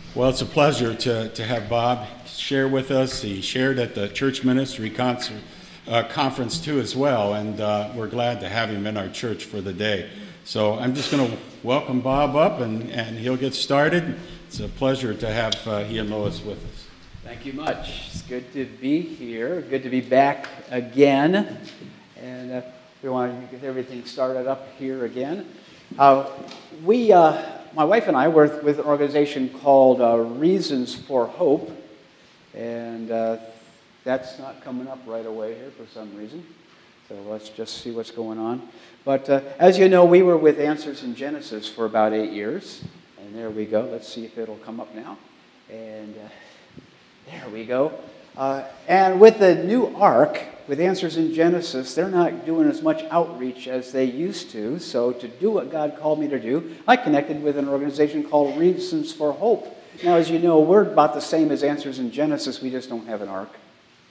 Well, it's a pleasure to have Bob share with us. He shared at the church ministry conference too as well, and we're glad to have him in our church for the day. So I'm just going to welcome Bob up, and he'll get started. It's a pleasure to have he and Lois with us. Thank you much. It's good to be here. Good to be back again. And we want to get everything started up here again. My wife and I were with an organization called Reasons for Hope. And that's not coming up right away here for some reason. So let's just see what's going on. But as you know, we were with Answers in Genesis for about 8 years. And there we go. Let's see if it'll come up now. And there we go. And with the new Ark, with Answers in Genesis, they're not doing as much outreach as they used to. So to do what God called me to do, I connected with an organization called Reasons for Hope. Now, as you know, we're about the same as Answers in Genesis. We just don't have an Ark.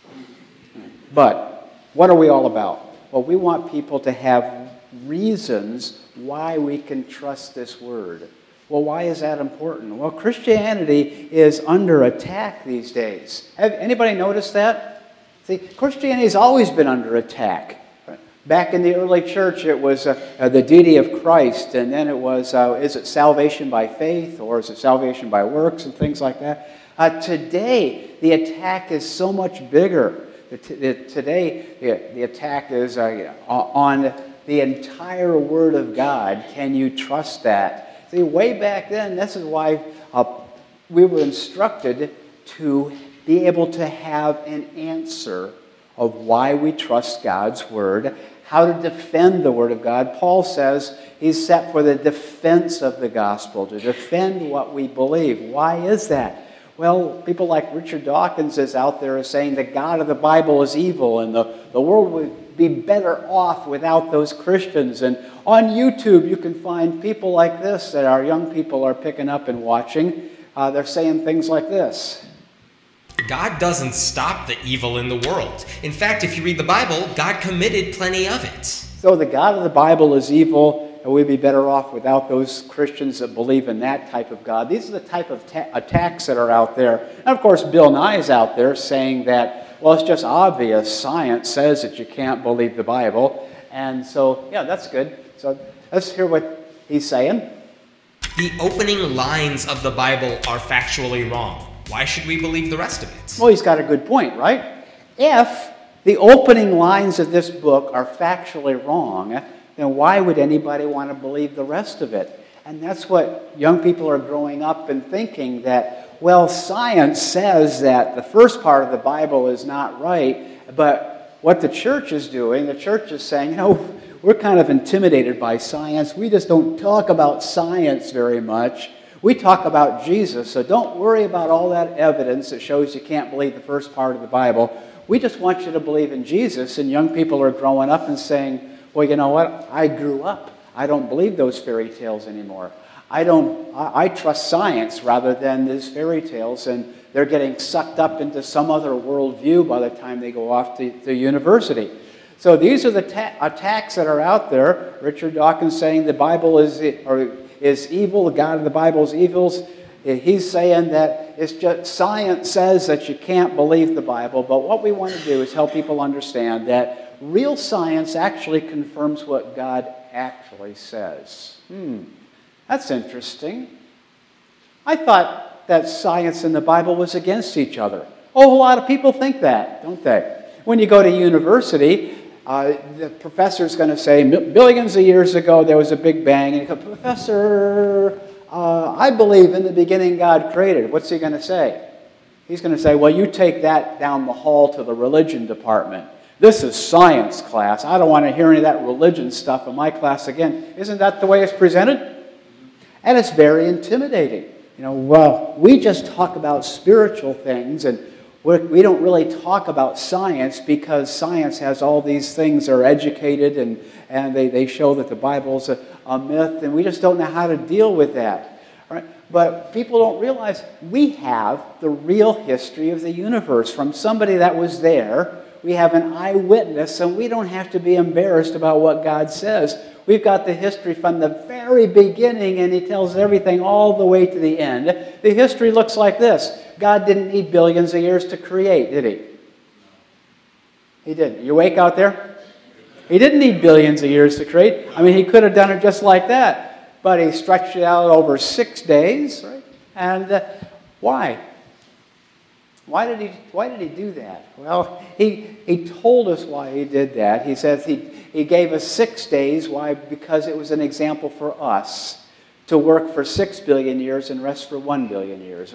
But what are we all about? Well, we want people to have reasons why we can trust this word. Well, why is that important? Well, Christianity is under attack these days. Have anybody noticed that? See, Christianity has always been under attack. Back in the early church, it was the deity of Christ, and then it was, is it salvation by faith, or is it salvation by works, and things like that. Today, the attack is so much bigger. Today, the attack is on the entire Word of God. Can you trust that? See, way back then, this is why we were instructed to be able to have an answer of why we trust God's Word, how to defend the Word of God. Paul says he's set for the defense of the gospel, to defend what we believe. Why is that? Well, people like Richard Dawkins is out there saying the God of the Bible is evil and the world would be better off without those Christians. And on YouTube, you can find people like this that our young people are picking up and watching. They're saying things like this. God doesn't stop the evil in the world. In fact, if you read the Bible, God committed plenty of it. So the God of the Bible is evil, and we'd be better off without those Christians that believe in that type of God. These are the type of attacks that are out there. And of course, Bill Nye is out there saying that, well, it's just obvious. Science says that you can't believe the Bible. And so, yeah, that's good. So let's hear what he's saying. The opening lines of the Bible are factually wrong. Why should we believe the rest of it? Well, he's got a good point, right? If the opening lines of this book are factually wrong, then why would anybody want to believe the rest of it? And that's what young people are growing up and thinking, that, well, science says that the first part of the Bible is not right, but what the church is doing, the church is saying, we're kind of intimidated by science. We just don't talk about science very much. We talk about Jesus, so don't worry about all that evidence that shows you can't believe the first part of the Bible. We just want you to believe in Jesus, and young people are growing up and saying, well, you know what? I grew up. I don't believe those fairy tales anymore. I trust science rather than these fairy tales, and they're getting sucked up into some other worldview by the time they go off to university. So these are the attacks that are out there. Richard Dawkins saying the Bible is evil, the God of the Bible is evil. He's saying that it's just science says that you can't believe the Bible, but what we want to do is help people understand that real science actually confirms what God actually says. That's interesting. I thought that science and the Bible was against each other. Oh, a lot of people think that, don't they? When you go to university, the professor's going to say, billions of years ago there was a big bang. And you go, Professor, I believe in the beginning God created. What's he going to say? He's going to say, well, you take that down the hall to the religion department. This is science class. I don't want to hear any of that religion stuff in my class again. Isn't that the way it's presented? And it's very intimidating. Well, we just talk about spiritual things, and we don't really talk about science because science has all these things that are educated and they show that the Bible's a myth, and we just don't know how to deal with that. Right? But people don't realize we have the real history of the universe from somebody that was there We have an eyewitness, and we don't have to be embarrassed about what God says. We've got the history from the very beginning, and he tells everything all the way to the end. The history looks like this. God didn't need billions of years to create, did he? He didn't. You awake out there? He didn't need billions of years to create. I mean, he could have done it just like that. But he stretched it out over 6 days, right? And why? Why did he do that? Well, he told us why he did that. He says he gave us 6 days. Why? Because it was an example for us to work for 6 billion years and rest for 1 billion years.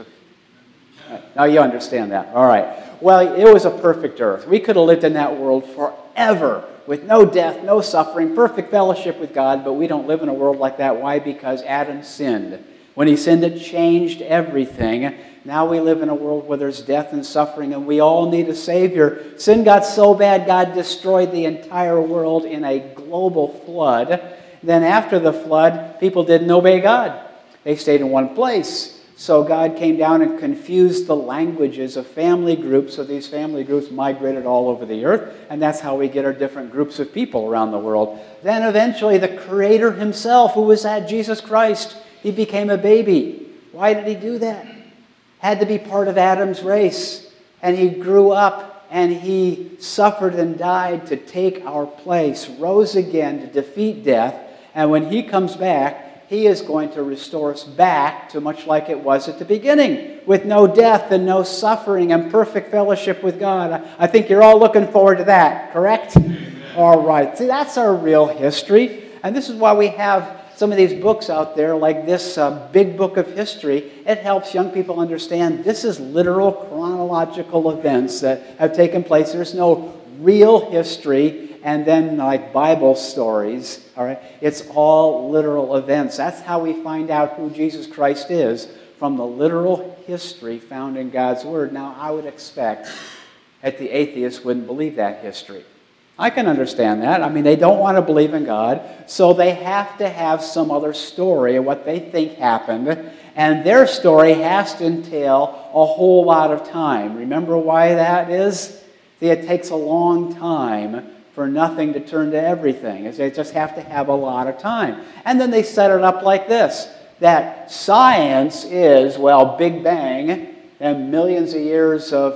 Now you understand that. All right. Well, it was a perfect earth. We could have lived in that world forever with no death, no suffering, perfect fellowship with God, but we don't live in a world like that. Why? Because Adam sinned. When he sinned, it changed everything. Now we live in a world where there's death and suffering, and we all need a Savior. Sin got so bad, God destroyed the entire world in a global flood. Then after the flood, people didn't obey God. They stayed in one place. So God came down and confused the languages of family groups, so these family groups migrated all over the earth, and that's how we get our different groups of people around the world. Then eventually the Creator himself, who was that Jesus Christ, he became a baby. Why did he do that? Had to be part of Adam's race. And he grew up and he suffered and died to take our place, rose again to defeat death. And when he comes back, he is going to restore us back to much like it was at the beginning, with no death and no suffering and perfect fellowship with God. I think you're all looking forward to that, correct? Amen. All right. See, that's our real history. And this is why we have some of these books out there, like this big book of history. It helps young people understand this is literal chronological events that have taken place. There's no real history and then like Bible stories. All right, it's all literal events. That's how we find out who Jesus Christ is, from the literal history found in God's Word. Now, I would expect that the atheists wouldn't believe that history. I can understand that. I mean, they don't want to believe in God, so they have to have some other story of what they think happened, and their story has to entail a whole lot of time. Remember why that is? See, it takes a long time for nothing to turn to everything. They just have to have a lot of time. And then they set it up like this, that science is, well, Big Bang and millions of years of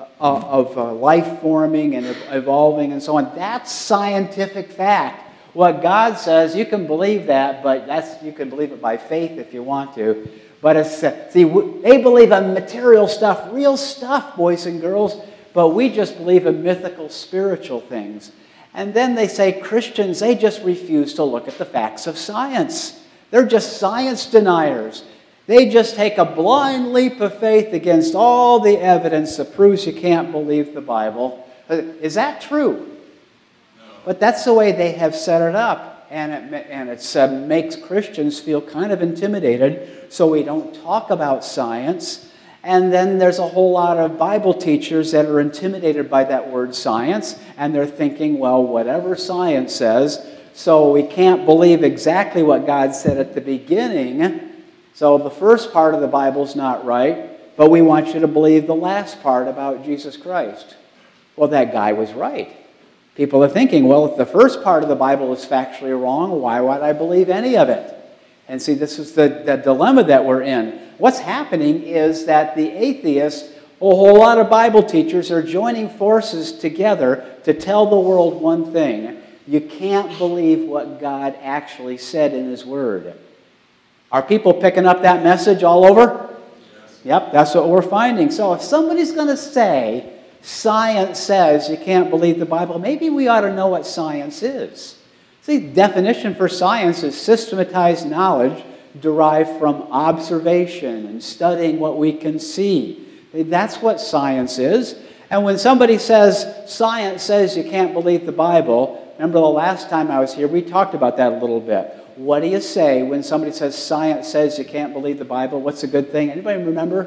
life forming and evolving and so on. That's scientific fact. What God says, you can believe that, but you can believe it by faith if you want to. But it's, see, they believe in material stuff, real stuff, boys and girls, but we just believe in mythical, spiritual things. And then they say Christians, they just refuse to look at the facts of science. They're just science deniers. They just take a blind leap of faith against all the evidence that proves you can't believe the Bible. Is that true? No. But that's the way they have set it up. And it makes Christians feel kind of intimidated, so we don't talk about science. And then there's a whole lot of Bible teachers that are intimidated by that word science, and they're thinking, well, whatever science says, so we can't believe exactly what God said at the beginning. So the first part of the Bible's not right, but we want you to believe the last part about Jesus Christ. Well, that guy was right. People are thinking, well, if the first part of the Bible is factually wrong, why would I believe any of it? And see, this is the dilemma that we're in. What's happening is that the atheists, a whole lot of Bible teachers, are joining forces together to tell the world one thing. You can't believe what God actually said in His Word. Are people picking up that message all over? Yes. Yep, that's what we're finding. So if somebody's going to say, science says you can't believe the Bible, maybe we ought to know what science is. See, the definition for science is systematized knowledge derived from observation and studying what we can see. That's what science is. And when somebody says, science says you can't believe the Bible, remember the last time I was here, we talked about that a little bit. What do you say when somebody says science says you can't believe the Bible? What's a good thing? Anybody remember?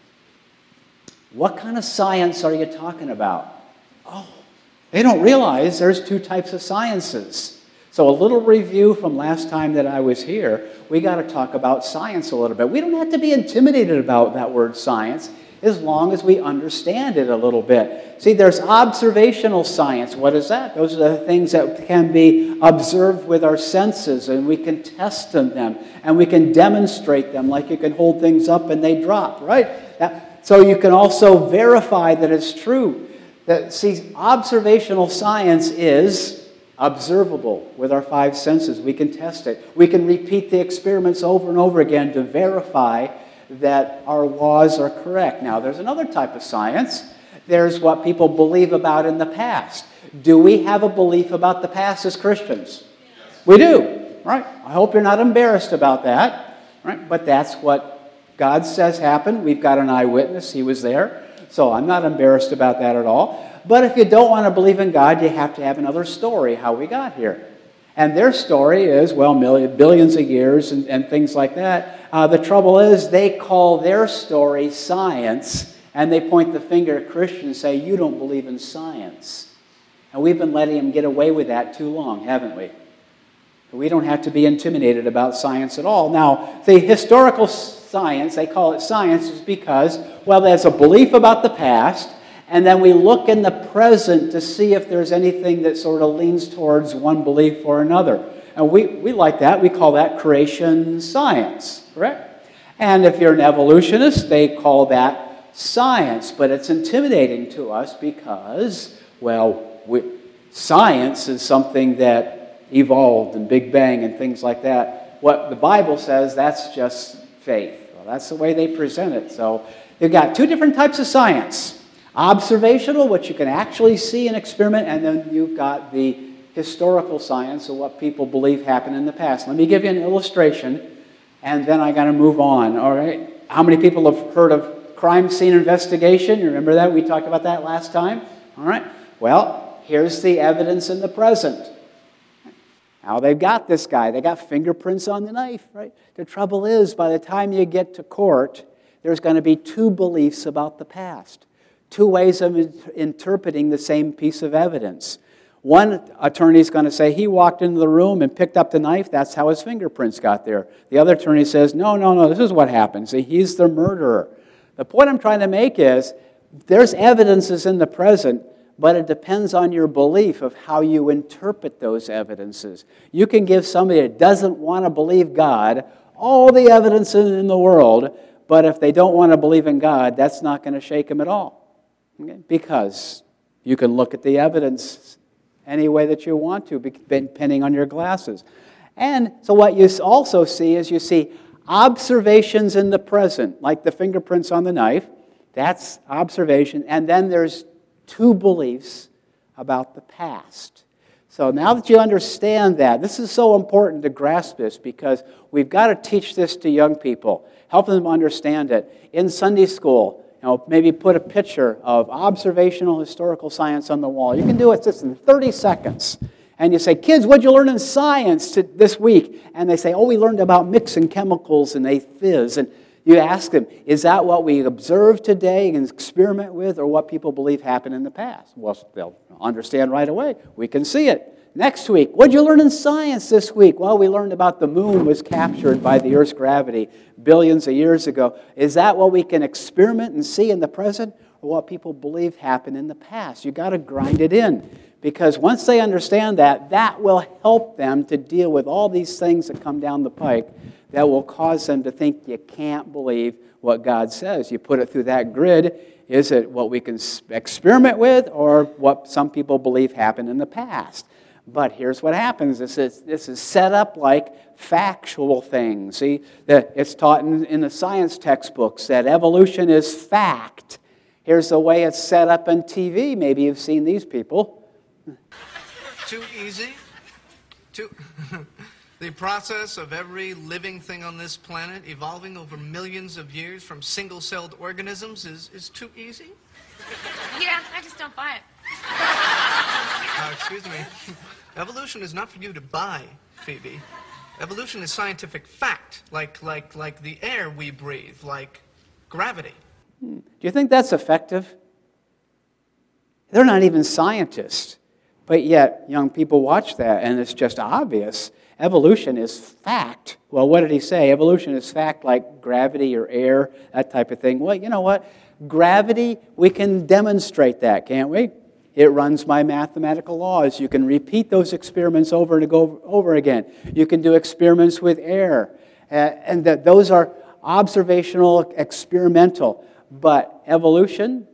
What kind of science are you talking about? Oh, they don't realize there's two types of sciences. So a little review from last time that I was here, we got to talk about science a little bit. We don't have to be intimidated about that word science. as long as we understand it a little bit. See, there's observational science. What is that? Those are the things that can be observed with our senses, and we can test them, and we can demonstrate them, like you can hold things up and they drop, right? So you can also verify that it's true. See, observational science is observable with our five senses. We can test it. We can repeat the experiments over and over again to verify that our laws are correct. Now, there's another type of science. There's what people believe about in the past. Do we have a belief about the past as Christians? Yes. We do, right? I hope you're not embarrassed about that, right? But that's what God says happened. We've got an eyewitness. He was there. So I'm not embarrassed about that at all. But if you don't want to believe in God, you have to have another story how we got here. And their story is, well, billions of years and things like that. The trouble is they call their story science, and they point the finger at Christians and say, you don't believe in science. And we've been letting them get away with that too long, haven't we? We don't have to be intimidated about science at all. Now, the historical science, they call it science, is because, well, there's a belief about the past, and then we look in the present to see if there's anything that sort of leans towards one belief or another. And we like that. We call that creation science, correct? And if you're an evolutionist, they call that science. But it's intimidating to us because, well, science is something that evolved and Big Bang and things like that. What the Bible says, that's just faith. Well, that's the way they present it. So you've got two different types of science. Observational, which you can actually see and experiment, and then you've got the historical science of what people believe happened in the past. Let me give you an illustration, and then I got to move on, all right? How many people have heard of crime scene investigation? You remember that? We talked about that last time, all right? Well, here's the evidence in the present. Now, they've got this guy. They got fingerprints on the knife, right? The trouble is, by the time you get to court, there's going to be two beliefs about the past. Two ways of interpreting the same piece of evidence. One attorney is going to say he walked into the room and picked up the knife. That's how his fingerprints got there. The other attorney says, no, this is what happened. See, he's the murderer. The point I'm trying to make is there's evidences in the present, but it depends on your belief of how you interpret those evidences. You can give somebody that doesn't want to believe God all the evidence in the world, but if they don't want to believe in God, that's not going to shake them at all. Okay? Because you can look at the evidence any way that you want to, depending on your glasses. And so what you also see is you see observations in the present, like the fingerprints on the knife. That's observation. And then there's two beliefs about the past. So now that you understand that, this is so important to grasp this because we've got to teach this to young people, help them understand it. In Sunday school, maybe put a picture of observational historical science on the wall. You can do it just in 30 seconds. And you say, kids, what'd you learn in science this week? And they say, we learned about mixing chemicals and they fizz. And you ask them, is that what we observe today and experiment with or what people believe happened in the past? Well, they'll understand right away. We can see it. Next week, what'd you learn in science this week? Well, we learned about the moon was captured by the Earth's gravity billions of years ago. Is that what we can experiment and see in the present or what people believe happened in the past? You've got to grind it in because once they understand that, that will help them to deal with all these things that come down the pike that will cause them to think you can't believe what God says. You put it through that grid. Is it what we can experiment with or what some people believe happened in the past? But here's what happens. This is set up like factual things. See, it's taught in the science textbooks that evolution is fact. Here's the way it's set up on TV. Maybe you've seen these people. Too easy? The process of every living thing on this planet evolving over millions of years from single-celled organisms is too easy? Yeah, I just don't buy it. Excuse me. Evolution is not for you to buy, Phoebe. Evolution is scientific fact, like the air we breathe, like gravity. Do you think that's effective? They're not even scientists, but yet young people watch that, and it's just obvious. Evolution is fact. Well, what did he say? Evolution is fact like gravity or air, that type of thing. Well, you know what? Gravity, we can demonstrate that, can't we? It runs by mathematical laws. You can repeat those experiments over and over again. You can do experiments with air. And that those are observational, experimental. But evolution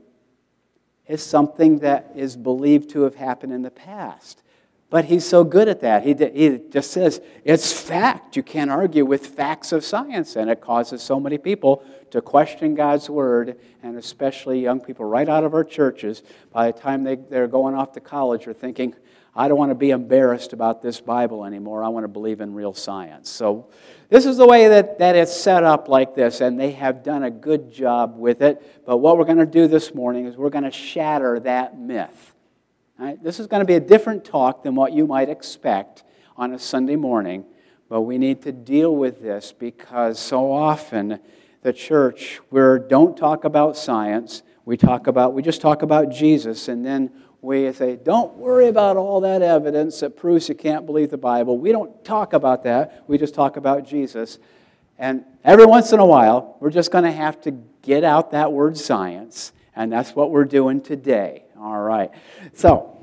is something that is believed to have happened in the past. But he's so good at that. He just says, it's fact. You can't argue with facts of science. And it causes so many people to question God's Word, and especially young people right out of our churches, by the time they're going off to college, are thinking, I don't want to be embarrassed about this Bible anymore. I want to believe in real science. So this is the way that it's set up like this, and they have done a good job with it. But what we're going to do this morning is we're going to shatter that myth. All right? This is going to be a different talk than what you might expect on a Sunday morning, but we need to deal with this because so often the church, we don't talk about science, we just talk about Jesus, and then we say, don't worry about all that evidence that proves you can't believe the Bible. We don't talk about that. We just talk about Jesus. And every once in a while, we're just going to have to get out that word science. And that's what we're doing today. All right. So,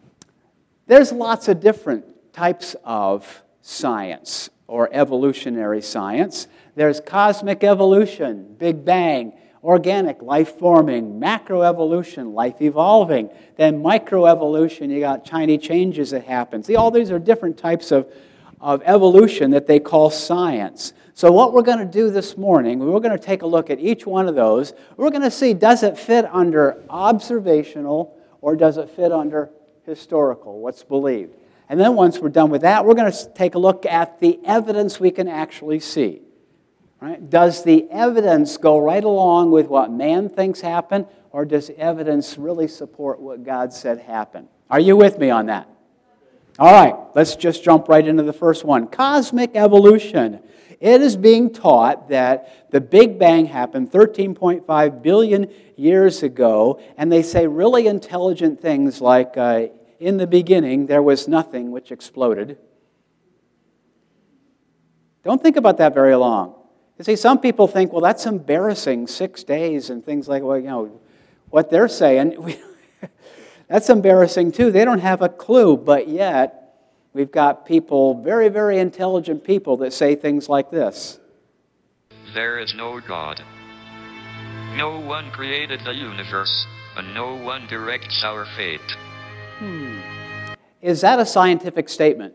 there's lots of different types of science or evolutionary science. There's cosmic evolution, Big Bang, organic, life-forming, macroevolution, life evolving. Then microevolution, you got tiny changes that happen. See, all these are different types of evolution that they call science. So what we're going to do this morning, we're going to take a look at each one of those. We're going to see, does it fit under observational or does it fit under historical, what's believed? And then once we're done with that, we're going to take a look at the evidence we can actually see. Right? Does the evidence go right along with what man thinks happened, or does evidence really support what God said happened? Are you with me on that? All right, let's just jump right into the first one. Cosmic evolution. It is being taught that the Big Bang happened 13.5 billion years ago, and they say really intelligent things like, in the beginning there was nothing which exploded. Don't think about that very long. You see, some people think, well, that's embarrassing, 6 days and things like, well, you know, what they're saying, that's embarrassing too. They don't have a clue, but yet we've got people, very, very intelligent people that say things like this. There is no God. No one created the universe, and no one directs our fate. Is that a scientific statement?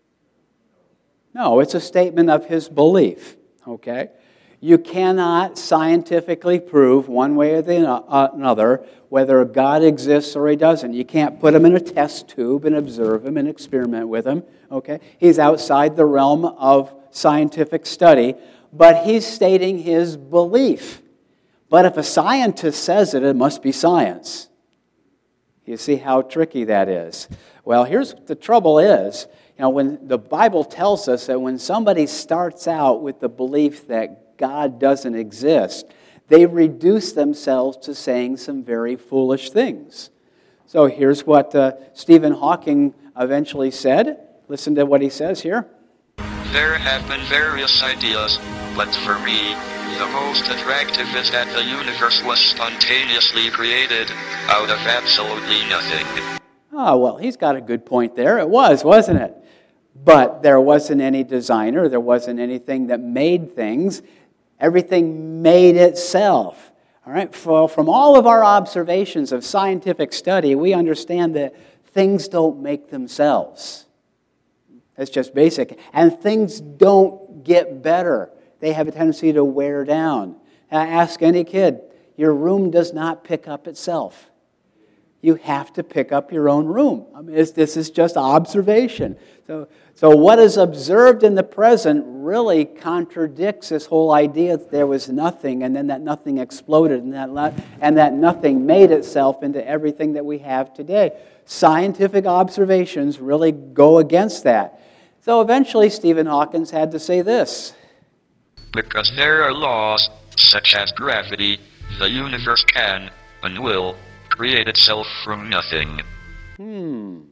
No, it's a statement of his belief. Okay? You cannot scientifically prove one way or another whether God exists or he doesn't. You can't put him in a test tube and observe him and experiment with him. Okay? He's outside the realm of scientific study, but he's stating his belief. But if a scientist says it, it must be science. You see how tricky that is. Well, here's what the trouble is. You know, when the Bible tells us that when somebody starts out with the belief that God doesn't exist, they reduce themselves to saying some very foolish things. So here's what Stephen Hawking eventually said. Listen to what he says here. There have been various ideas, but for me, the most attractive is that the universe was spontaneously created out of absolutely nothing. Oh, well, he's got a good point there. It was, wasn't it? But there wasn't any designer. There wasn't anything that made things. Everything made itself. All right? From all of our observations of scientific study, we understand that things don't make themselves. That's just basic. And things don't get better. They have a tendency to wear down. Ask any kid. Your room does not pick up itself. You have to pick up your own room. I mean, this is just observation. So what is observed in the present really contradicts this whole idea that there was nothing and then that nothing exploded and that nothing made itself into everything that we have today. Scientific observations really go against that. So eventually Stephen Hawking had to say this. Because there are laws, such as gravity, the universe can and will create itself from nothing.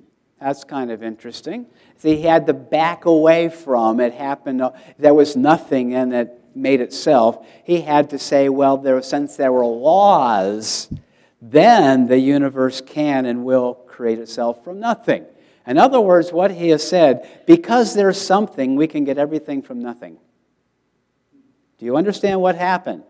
That's kind of interesting. So he had to back away from it. Happened. There was nothing in it made itself. He had to say, well, since there were laws, then the universe can and will create itself from nothing. In other words, what he has said, because there's something, we can get everything from nothing. Do you understand what happened?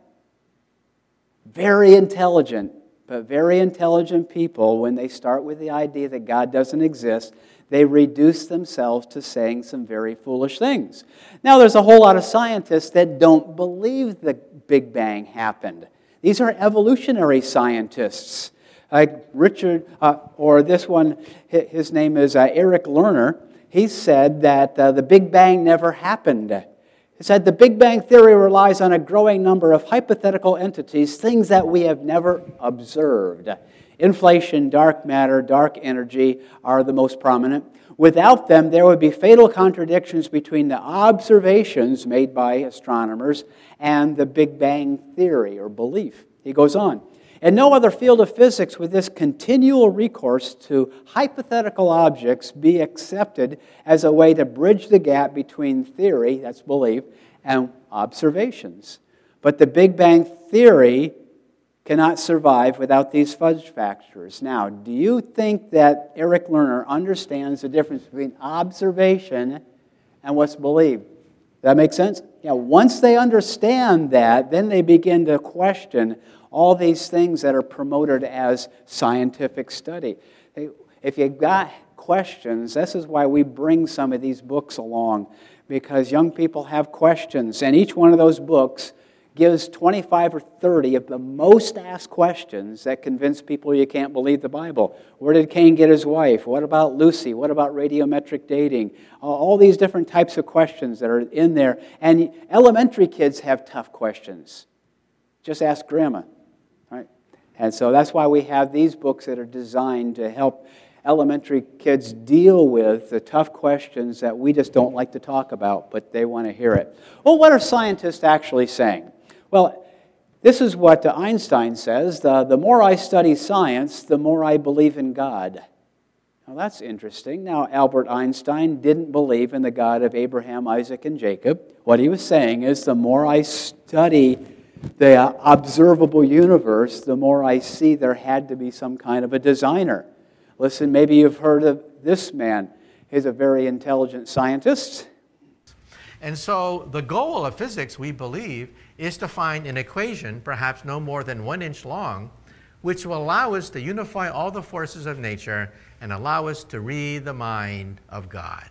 Very intelligent, but very intelligent people, when they start with the idea that God doesn't exist, they reduce themselves to saying some very foolish things. Now, there's a whole lot of scientists that don't believe the Big Bang happened. These are evolutionary scientists. Like Richard, or this one, his name is Eric Lerner. He said that the Big Bang never happened. He said the Big Bang theory relies on a growing number of hypothetical entities, things that we have never observed. Inflation, dark matter, dark energy are the most prominent. Without them, there would be fatal contradictions between the observations made by astronomers and the Big Bang theory or belief. He goes on. In no other field of physics would this continual recourse to hypothetical objects be accepted as a way to bridge the gap between theory, that's belief, and observations. But the Big Bang theory cannot survive without these fudge factors. Now, do you think that Eric Lerner understands the difference between observation and what's believed? Does that make sense? Yeah, once they understand that, then they begin to question all these things that are promoted as scientific study. If you've got questions, this is why we bring some of these books along, because young people have questions, and each one of those books gives 25 or 30 of the most asked questions that convince people you can't believe the Bible. Where did Cain get his wife? What about Lucy? What about radiometric dating? All these different types of questions that are in there. And elementary kids have tough questions. Just ask grandma. Right? And so that's why we have these books that are designed to help elementary kids deal with the tough questions that we just don't like to talk about, but they want to hear it. Well, what are scientists actually saying? Well, this is what Einstein says, the more I study science, the more I believe in God. Now, that's interesting. Now, Albert Einstein didn't believe in the God of Abraham, Isaac, and Jacob. What he was saying is, the more I study the observable universe, the more I see there had to be some kind of a designer. Listen, maybe you've heard of this man. He's a very intelligent scientist. And so the goal of physics, we believe, is to find an equation, perhaps no more than 1 inch long, which will allow us to unify all the forces of nature and allow us to read the mind of God.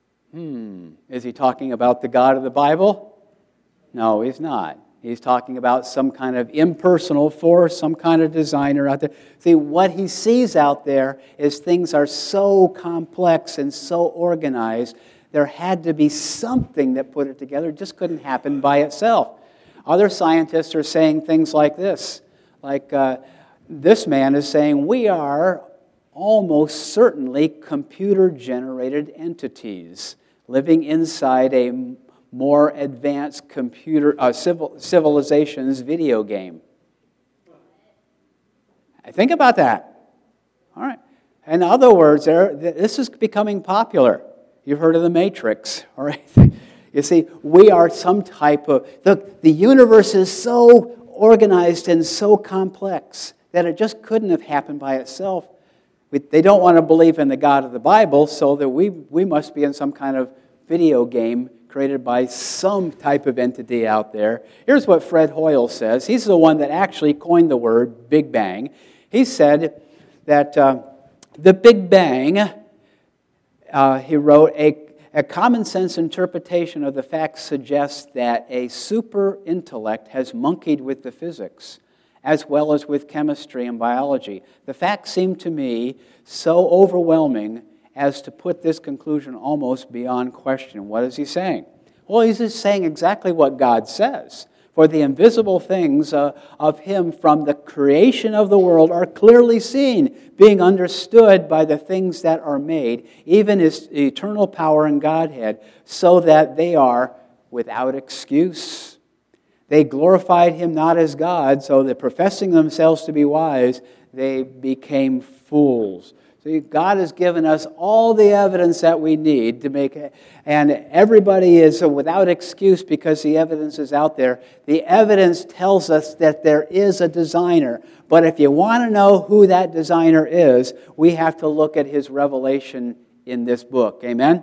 Is he talking about the God of the Bible? No, he's not. He's talking about some kind of impersonal force, some kind of designer out there. See, what he sees out there is things are so complex and so organized, there had to be something that put it together. It just couldn't happen by itself. Other scientists are saying things like this. Like this man is saying, we are almost certainly computer-generated entities living inside a more advanced computer civilization's video game. Think about that. All right. In other words, this is becoming popular. You've heard of the Matrix, all right? You see, we are some type of... The universe is so organized and so complex that it just couldn't have happened by itself. They don't want to believe in the God of the Bible, so that we must be in some kind of video game created by some type of entity out there. Here's what Fred Hoyle says. He's the one that actually coined the word Big Bang. He said that the Big Bang... he wrote, a common sense interpretation of the facts suggests that a super intellect has monkeyed with the physics, as well as with chemistry and biology. The facts seem to me so overwhelming as to put this conclusion almost beyond question. What is he saying? Well, he's just saying exactly what God says. For the invisible things of him from the creation of the world are clearly seen, being understood by the things that are made, even his eternal power and Godhead, so that they are without excuse. They glorified him not as God, so that professing themselves to be wise, they became fools. See, God has given us all the evidence that we need to make it, and everybody is without excuse because the evidence is out there. The evidence tells us that there is a designer. But if you want to know who that designer is, we have to look at his revelation in this book. Amen?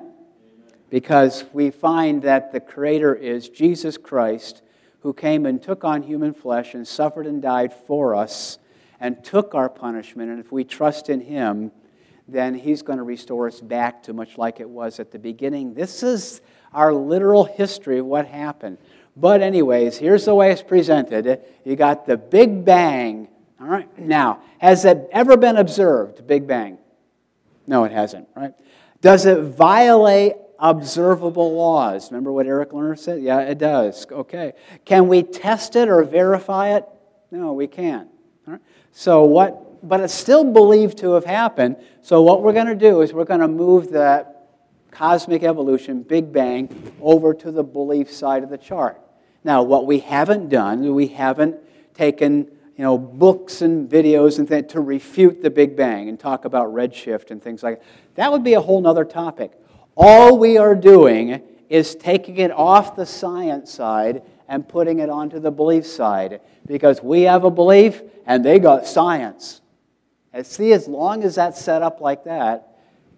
Because we find that the Creator is Jesus Christ, who came and took on human flesh and suffered and died for us and took our punishment. And if we trust in Him, then He's going to restore us back to much like it was at the beginning. This is our literal history of what happened. But anyways, here's the way it's presented. You got the Big Bang. All right. Now, has it ever been observed, Big Bang? No, it hasn't, right? Does it violate observable laws? Remember what Eric Lerner said? Yeah, it does. Okay. Can we test it or verify it? No, we can't. All right. So what? But it's still believed to have happened. So what we're going to do is we're going to move that cosmic evolution, Big Bang, over to the belief side of the chart. Now, what we haven't done, we haven't taken books and videos and things to refute the Big Bang and talk about redshift and things like that. That would be a whole other topic. All we are doing is taking it off the science side and putting it onto the belief side, because we have a belief and they got science. And see, as long as that's set up like that,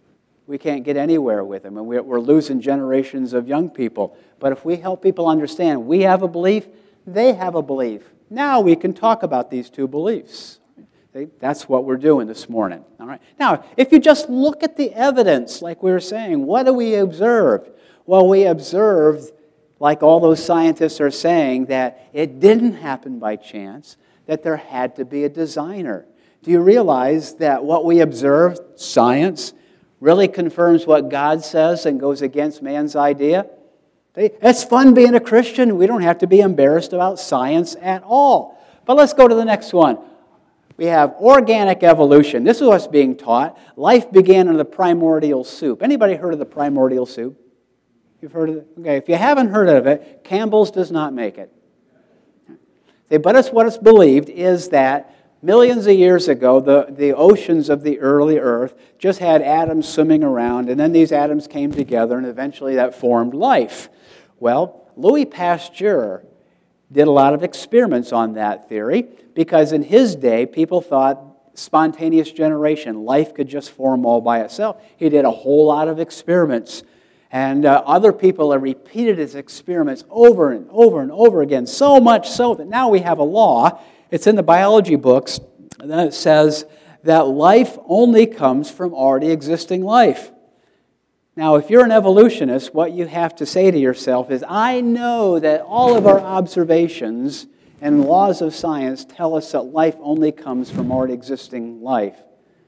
we can't get anywhere with them, and we're losing generations of young people. But if we help people understand we have a belief, they have a belief, now we can talk about these two beliefs. That's what we're doing this morning. All right. Now, if you just look at the evidence, like we were saying, what do we observe? Well, we observed, like all those scientists are saying, that it didn't happen by chance, that there had to be a designer. Do you realize that what we observe, science, really confirms what God says and goes against man's idea? It's fun being a Christian. We don't have to be embarrassed about science at all. But let's go to the next one. We have organic evolution. This is what's being taught. Life began in the primordial soup. Anybody heard of the primordial soup? You've heard of it? Okay, if you haven't heard of it, Campbell's does not make it. But it's what it's believed is that millions of years ago, the oceans of the early earth just had atoms swimming around, and then these atoms came together, and eventually that formed life. Well, Louis Pasteur did a lot of experiments on that theory, because in his day, people thought spontaneous generation, life could just form all by itself. He did a whole lot of experiments, and other people have repeated his experiments over and over and over again, so much so that now we have a law. It's in the biology books that says that life only comes from already existing life. Now, if you're an evolutionist, what you have to say to yourself is, I know that all of our observations and laws of science tell us that life only comes from already existing life.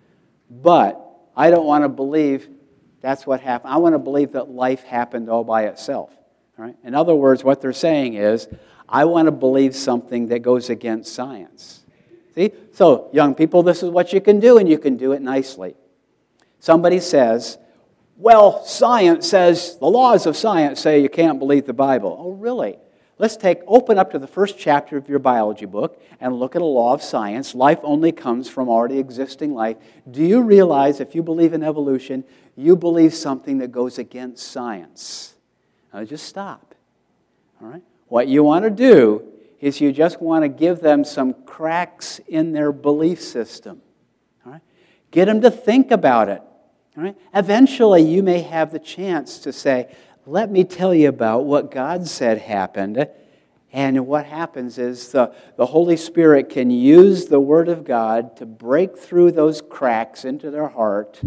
But I don't want to believe that's what happened. I want to believe that life happened all by itself. All right? In other words, what they're saying is, I want to believe something that goes against science. See? So, young people, this is what you can do, and you can do it nicely. Somebody says, well, science says, the laws of science say you can't believe the Bible. Oh, really? Let's open up to the first chapter of your biology book and look at a law of science. Life only comes from already existing life. Do you realize if you believe in evolution, you believe something that goes against science? Now, just stop. All right? What you want to do is you just want to give them some cracks in their belief system. All right? Get them to think about it. All right? Eventually, you may have the chance to say, let me tell you about what God said happened. And what happens is the Holy Spirit can use the Word of God to break through those cracks into their heart.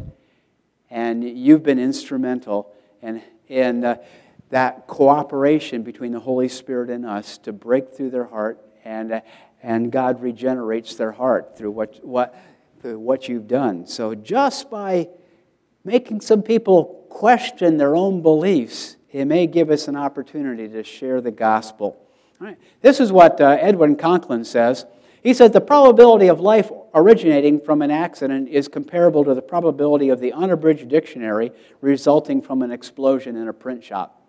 And you've been instrumental in that cooperation between the Holy Spirit and us to break through their heart. And God regenerates their heart through what you've done. So just by making some people question their own beliefs, it may give us an opportunity to share the gospel. All right. This is what Edwin Conklin says. He said, the probability of life originating from an accident is comparable to the probability of the unabridged dictionary resulting from an explosion in a print shop.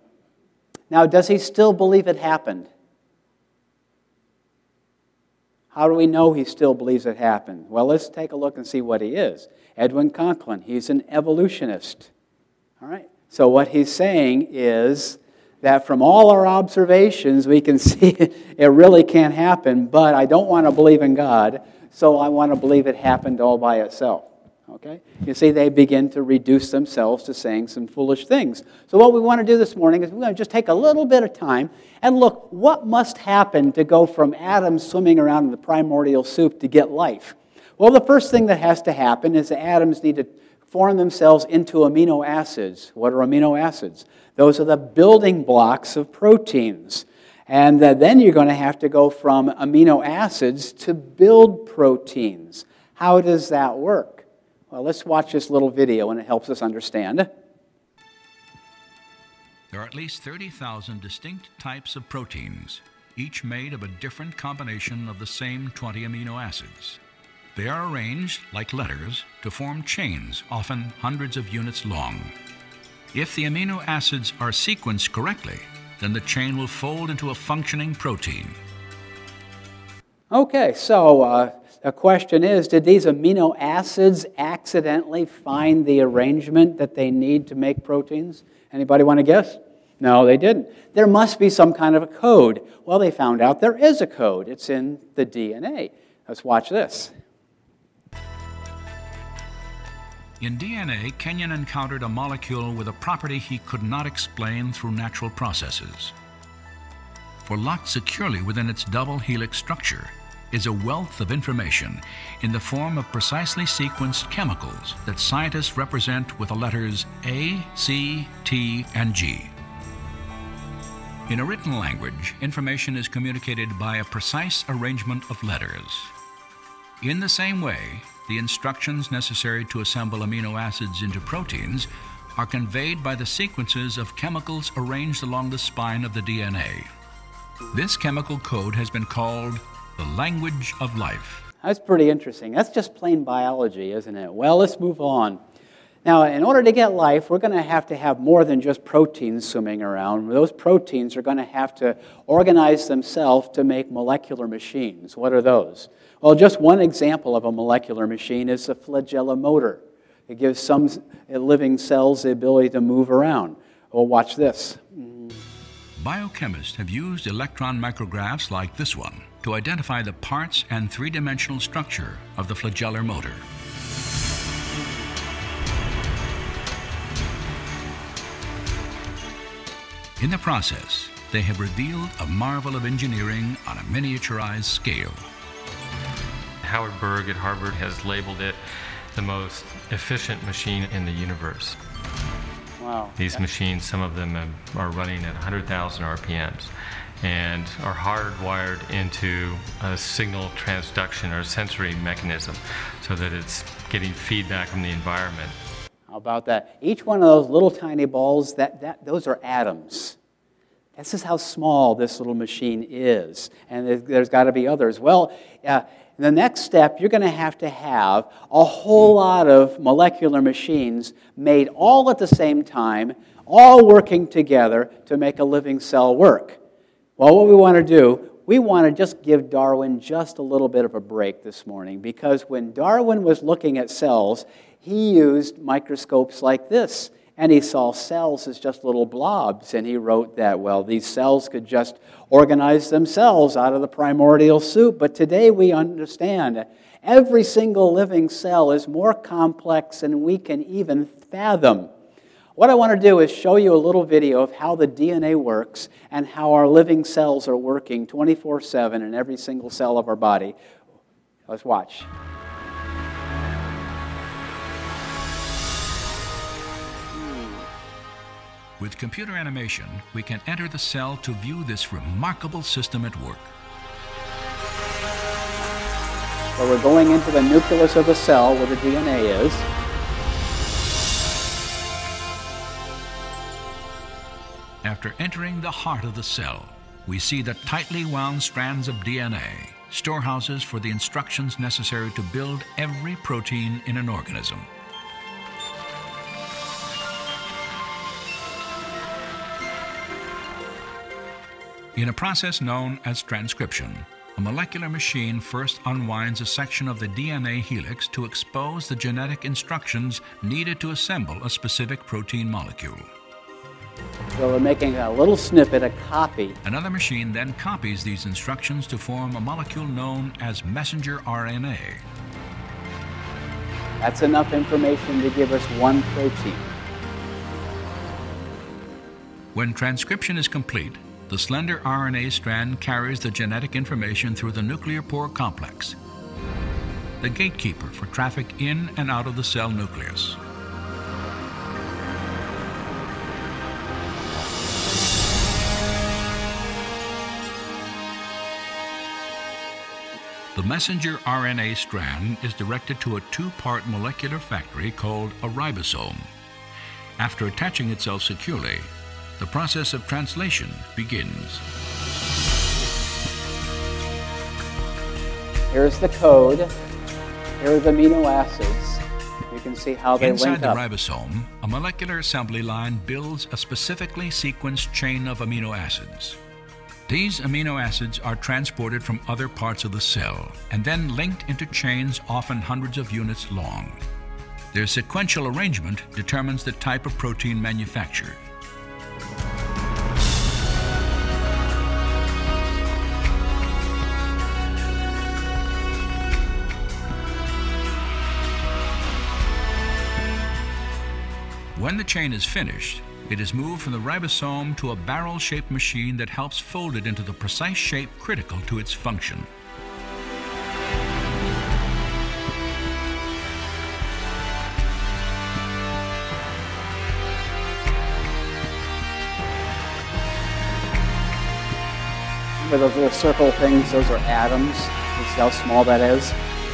Now, does he still believe it happened? How do we know he still believes it happened? Well, let's take a look and see what he is. Edwin Conklin, he's an evolutionist. All right. So what he's saying is that from all our observations, we can see it really can't happen, but I don't want to believe in God, so I want to believe it happened all by itself. Okay? You see, they begin to reduce themselves to saying some foolish things. So what we want to do this morning is we're going to just take a little bit of time and look what must happen to go from atoms swimming around in the primordial soup to get life. Well, the first thing that has to happen is the atoms need to form themselves into amino acids. What are amino acids? Those are the building blocks of proteins. And then you're going to have to go from amino acids to build proteins. How does that work? Well, let's watch this little video and it helps us understand. There are at least 30,000 distinct types of proteins, each made of a different combination of the same 20 amino acids. They are arranged, like letters, to form chains, often hundreds of units long. If the amino acids are sequenced correctly, then the chain will fold into a functioning protein. Okay, so the question is, did these amino acids accidentally find the arrangement that they need to make proteins? Anybody want to guess? No, they didn't. There must be some kind of a code. Well, they found out there is a code. It's in the DNA. Let's watch this. In DNA, Kenyon encountered a molecule with a property he could not explain through natural processes. For locked securely within its double helix structure is a wealth of information in the form of precisely sequenced chemicals that scientists represent with the letters A, C, T, and G. In a written language, information is communicated by a precise arrangement of letters. In the same way, the instructions necessary to assemble amino acids into proteins are conveyed by the sequences of chemicals arranged along the spine of the DNA. This chemical code has been called the language of life. That's pretty interesting. That's just plain biology, isn't it? Well, let's move on. Now, in order to get life, we're going to have more than just proteins swimming around. Those proteins are going to have to organize themselves to make molecular machines. What are those? Well, just one example of a molecular machine is the flagella motor. It gives some living cells the ability to move around. Well, watch this. Biochemists have used electron micrographs like this one to identify the parts and three-dimensional structure of the flagellar motor. In the process, they have revealed a marvel of engineering on a miniaturized scale. Howard Berg at Harvard has labeled it the most efficient machine in the universe. Wow. These machines, some of them are running at 100,000 RPMs and are hardwired into a signal transduction or sensory mechanism so that it's getting feedback from the environment. How about that? Each one of those little tiny balls, those are atoms. This is how small this little machine is. And there's got to be others. Well, the next step, you're going to have a whole lot of molecular machines made all at the same time, all working together to make a living cell work. Well, what we want to do, we want to just give Darwin just a little bit of a break this morning, because when Darwin was looking at cells, he used microscopes like this, and he saw cells as just little blobs, and he wrote that, well, these cells could just organize themselves out of the primordial soup. But today we understand every single living cell is more complex than we can even fathom. What I want to do is show you a little video of how the DNA works and how our living cells are working 24/7 in every single cell of our body. Let's watch. With computer animation, we can enter the cell to view this remarkable system at work. So we're going into the nucleus of the cell where the DNA is. After entering the heart of the cell, we see the tightly wound strands of DNA, storehouses for the instructions necessary to build every protein in an organism. In a process known as transcription, A molecular machine first unwinds a section of the DNA helix to expose the genetic instructions needed to assemble a specific protein molecule. So we're making a little snippet, a copy. Another machine then copies these instructions to form a molecule known as messenger RNA. That's enough information to give us one protein. When transcription is complete, the slender RNA strand carries the genetic information through the nuclear pore complex, the gatekeeper for traffic in and out of the cell nucleus. The messenger RNA strand is directed to a two-part molecular factory called a ribosome. After attaching itself securely, the process of translation begins. Here's the code. Here are the amino acids. You can see how they Inside link the up. ribosome, a molecular assembly line builds a specifically sequenced chain of amino acids. These amino acids are transported from other parts of the cell and then linked into chains often hundreds of units long. Their sequential arrangement determines the type of protein manufactured. When the chain is finished, it is moved from the ribosome to a barrel-shaped machine that helps fold it into the precise shape critical to its function. Remember those little circle things? Those are atoms. You see how small that is?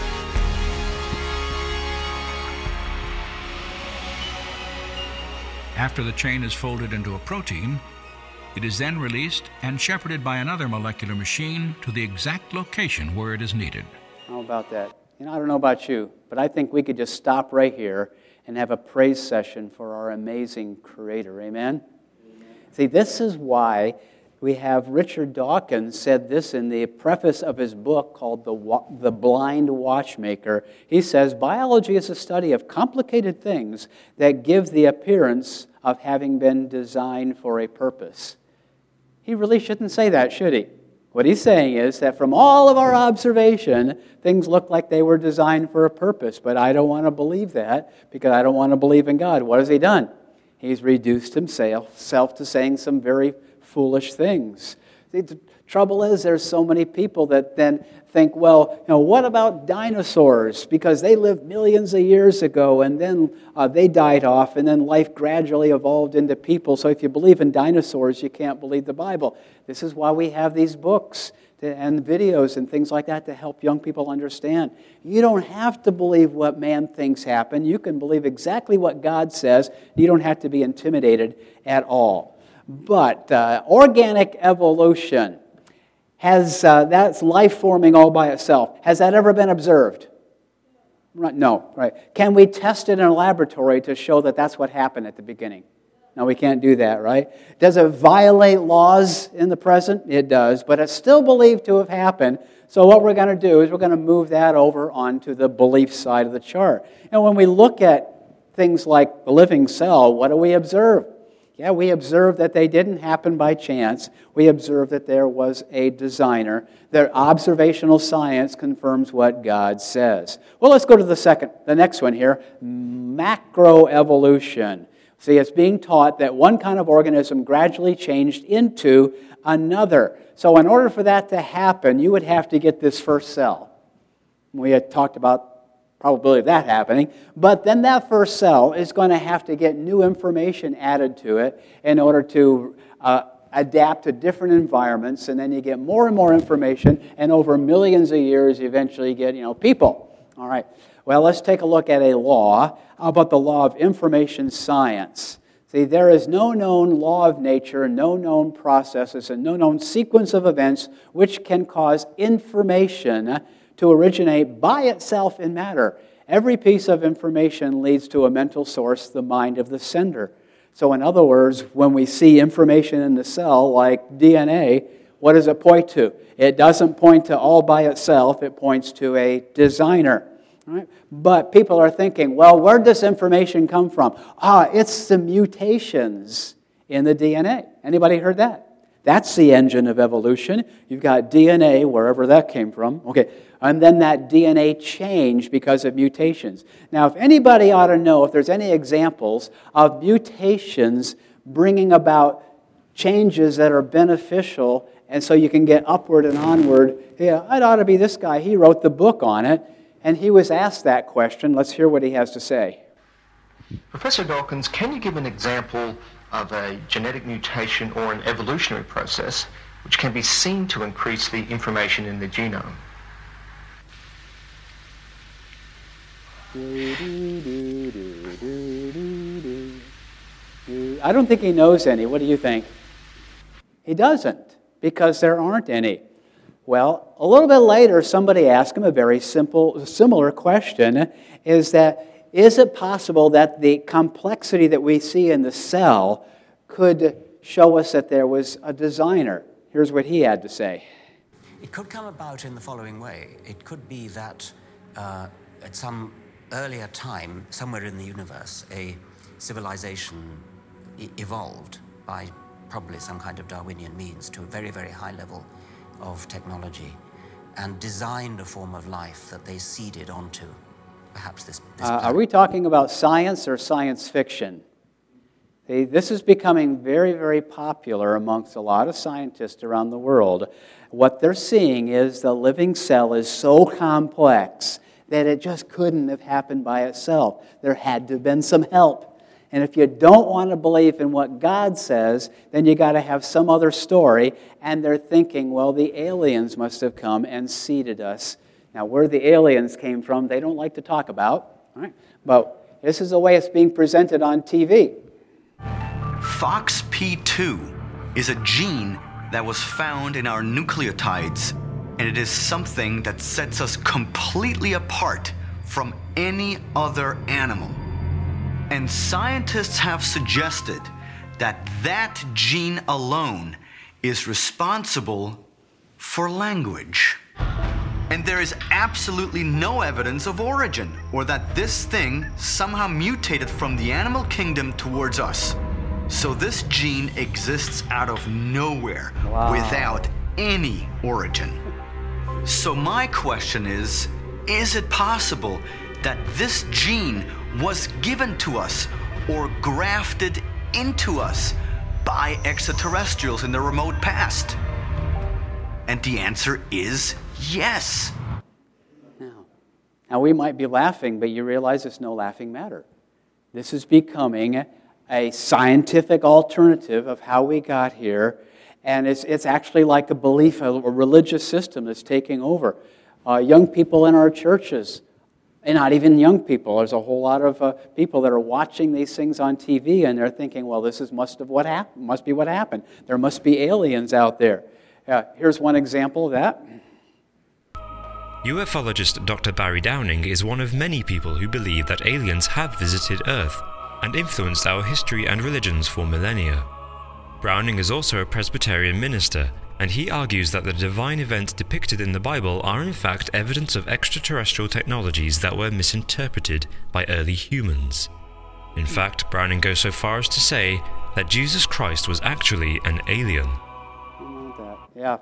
After the chain is folded into a protein, it is then released and shepherded by another molecular machine to the exact location where it is needed. How about that? You know, I don't know about you, but I think we could just stop right here and have a praise session for our amazing Creator. Amen? See, this is why we have Richard Dawkins said this in the preface of his book called The Blind Watchmaker. He says, biology is a study of complicated things that give the appearance of having been designed for a purpose. He really shouldn't say that, should he? What he's saying is that from all of our observation, things look like they were designed for a purpose, but I don't want to believe that because I don't want to believe in God. What has he done? He's reduced himself to saying some very foolish things. The trouble is there's so many people that then think, well, what about dinosaurs? Because they lived millions of years ago and then they died off and then life gradually evolved into people. So if you believe in dinosaurs, you can't believe the Bible. This is why we have these books and videos and things like that to help young people understand. You don't have to believe what man thinks happened. You can believe exactly what God says. You don't have to be intimidated at all. But organic evolution, that's life forming all by itself. Has that ever been observed? No, right. Can we test it in a laboratory to show that that's what happened at the beginning? No, we can't do that, right? Does it violate laws in the present? It does, but it's still believed to have happened. So what we're going to do is we're going to move that over onto the belief side of the chart. And when we look at things like the living cell, what do we observe? Yeah, we observe that they didn't happen by chance. We observe that there was a designer. Their observational science confirms what God says. Well, let's go to the next one here, macroevolution. See, it's being taught that one kind of organism gradually changed into another. So in order for that to happen, you would have to get this first cell. We had talked about probability of that happening, but then that first cell is going to have to get new information added to it in order to adapt to different environments, and then you get more and more information, and over millions of years you eventually get, people. All right, well, let's take a look at a law. How about the law of information science? See, there is no known law of nature, no known processes, and no known sequence of events which can cause information to originate by itself in matter. Every piece of information leads to a mental source, the mind of the sender. So in other words, when we see information in the cell, like DNA, What does it point to? It doesn't point to all by itself. It points to a designer. Right? But people are thinking, well, where did this information come from? It's the mutations in the DNA. Anybody heard that? That's the engine of evolution. You've got DNA, wherever that came from. Okay, and then that DNA changed because of mutations. Now, if anybody ought to know if there's any examples of mutations bringing about changes that are beneficial, and so you can get upward and onward, yeah, it ought to be this guy. He wrote the book on it, and he was asked that question. Let's hear what he has to say. Professor Dawkins, can you give an example of a genetic mutation or an evolutionary process which can be seen to increase the information in the genome? I don't think he knows any. What do you think? He doesn't, because there aren't any. Well, a little bit later, somebody asked him a very similar question, is it possible that the complexity that we see in the cell could show us that there was a designer? Here's what he had to say. It could come about in the following way. It could be that at some earlier time, somewhere in the universe, a civilization evolved by probably some kind of Darwinian means to a very, very high level of technology and designed a form of life that they seeded onto. Perhaps this are we talking about science or science fiction? This is becoming very, very popular amongst a lot of scientists around the world. What they're seeing is the living cell is so complex that it just couldn't have happened by itself. There had to have been some help. And if you don't want to believe in what God says, then you got to have some other story. And they're thinking, well, the aliens must have come and seeded us. Now, where the aliens came from, they don't like to talk about. Right? But this is the way it's being presented on TV. FOXP2 is a gene that was found in our nucleotides, and it is something that sets us completely apart from any other animal. And scientists have suggested that that gene alone is responsible for language. And there is absolutely no evidence of origin, or that this thing somehow mutated from the animal kingdom towards us. So this gene exists out of nowhere, without any origin. So my question is it possible that this gene was given to us or grafted into us by extraterrestrials in the remote past? And the answer is yes. Now we might be laughing, but you realize it's no laughing matter. This is becoming a scientific alternative of how we got here, and it's actually like a belief, a religious system that's taking over. Young people in our churches, and not even young people, there's a whole lot of people that are watching these things on TV, and they're thinking, well, must be what happened. There must be aliens out there. Here's one example of that. UFologist Dr. Barry Downing is one of many people who believe that aliens have visited Earth and influenced our history and religions for millennia. Browning is also a Presbyterian minister, and he argues that the divine events depicted in the Bible are in fact evidence of extraterrestrial technologies that were misinterpreted by early humans. In fact, Browning goes so far as to say that Jesus Christ was actually an alien. Yeah.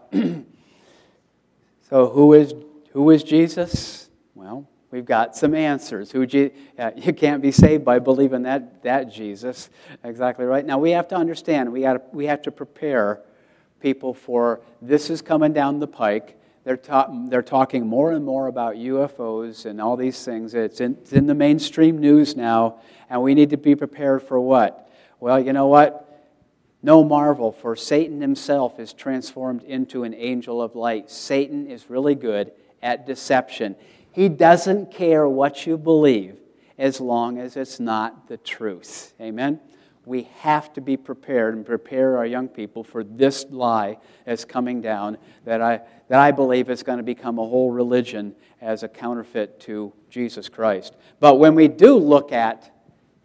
So who is Jesus? Well, we've got some answers. You can't be saved by believing that Jesus. Exactly right. Now we have to understand. We have to prepare people for this is coming down the pike. They're talking more and more about UFOs and all these things. It's in the mainstream news now, and we need to be prepared for what? Well, you know what? No marvel, for Satan himself is transformed into an angel of light. Satan is really good at deception. He doesn't care what you believe as long as it's not the truth. Amen? We have to be prepared and prepare our young people for this lie that's coming down that I believe is going to become a whole religion as a counterfeit to Jesus Christ. But when we do look at